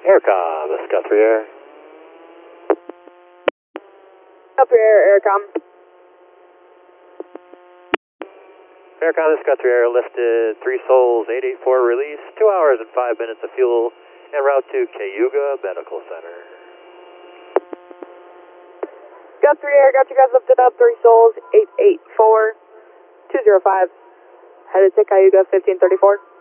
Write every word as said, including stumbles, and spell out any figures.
Aircom, this is Guthrie Air. Guthrie Air, Aircom. Aircom, this is Guthrie Air, listed three souls, eight eight four release, two hours and five minutes of fuel, en route to Cayuga Medical Center. Guthrie Air, got you guys lifted up, three souls, eight eight four, two zero five, headed to Cayuga, fifteen thirty-four.